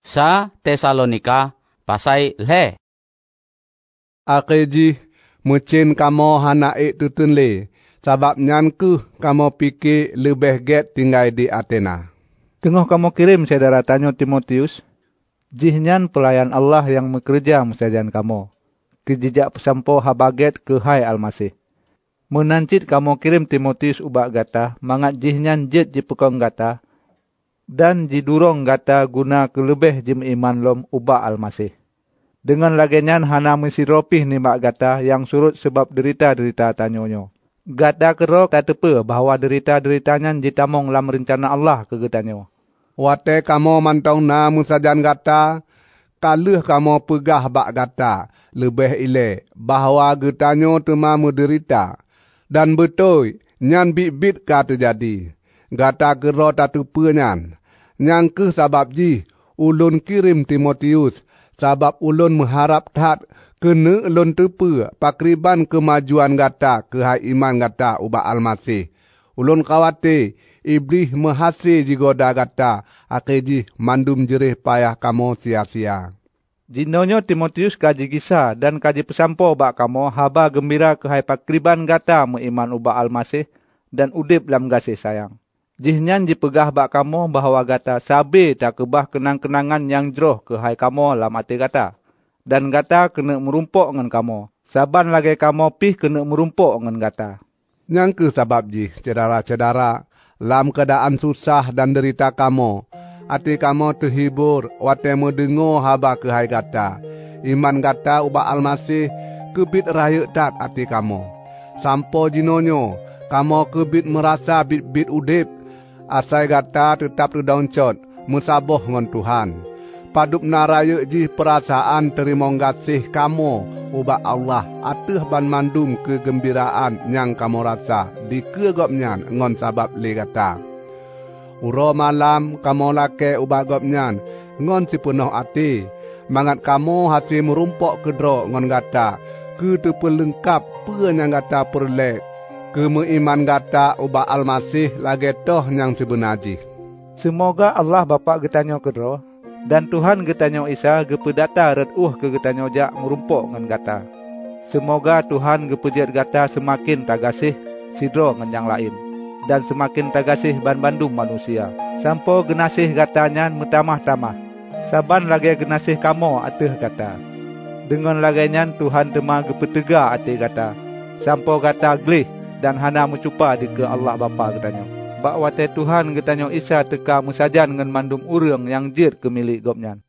Sa Tesalonika pasai le. Akeji mucin kamo hanaik tutun le. Sabab nyanku kamo pikir lebih get tinggal di Athena. Tengah kamu kirim saudara Tanyo Timotius, jihnya pelayan Allah yang bekerja mesajan kamu. Kejejak pesampo habaget ke hai Almasih. Menancit kamu kirim Timotius ubak gata, mangat jihnya jet jipekong gata, dan jidurong gata guna kelebih jim iman lom ubak Almasih. Dengan lagenyan hana mesiropih nimak gata yang surut sebab derita-derita tanyonyo. Gata kero katepe bahawa derita-deritanya jitamong lam rencana Allah ke getanyo. Wate kamo mantong na musajan gata, kaluh kamo pegah bak gata, lebih ile bahawa getanyo tema menderita. Dan betul, nyan bit-bit ka terjadi. Gata kero tatupe nyan. Nyan ke sabab ji, ulun kirim Timotius, sabab ulun mengharap tat, kena ulun tepe pakriban kemajuan gata ke hai iman gata ubah Almasih. Ulun khawatir iblis menghasil jigoda gata akhirji mandum jerih payah kamu sia-sia. Jinonyo Timotius kaji kisah dan kaji pesampo bak kamu haba gembira ke hai pakriban gata mengiman ubah Almasih dan udip dalam kasih sayang. Jihnya dipegah bak kamu bahawa gata sabi tak kebah kenang-kenangan yang jroh ke hai kamu dalam hati gata. Dan gata kena merumpuk dengan kamu. Saban lagi kamu pih kena merumpuk dengan gata. Yang ke sabab ji, cedara-cedara, lam keadaan susah dan derita kamu. Hati kamu terhibur, wate mendengar haba ke hai gata. Iman gata ubah Almasih, kebit raya tak hati kamu. Sampo jinonyo, kamu kebit merasa bit-bit udip. Asai gata tetap terdancot, musaboh dengan Tuhan. Padup naraya ji perasaan terima kasih kamu ubah Allah ateh ban mandum kegembiraan yang kamu rasa di kegopnyan ngon sabab legata. Uro malam kamu lake ubah gopnyan ngon si penuh hati, mangat kamu hasil merumpok kedro ngon gata, ke terpelengkap pe yang gata perlek, ke meiman gata ubah Almasih lagi toh yang sebenaji. Semoga Allah Bapa getanyo kedro, dan Tuhan getanyo Isa gepedata reduh ke getanyo jak merumpuk ngan gata. Semoga Tuhan gepejat gata semakin tagasih sidro ngan yang lain. Dan semakin tagasih ban-bandum manusia. Sampo genasih gatanya metamah-tamah. Saban lagi genasih kamu ateh gata. Dengan laginya Tuhan tema gepetega ateh gata. Sampo gata glih dan hana mencupa di ke Allah Bapa getanyo. Bak wate Tuhan getanyo Isa teka musajan dengan mandum urang yang jir ke milik gopnyan.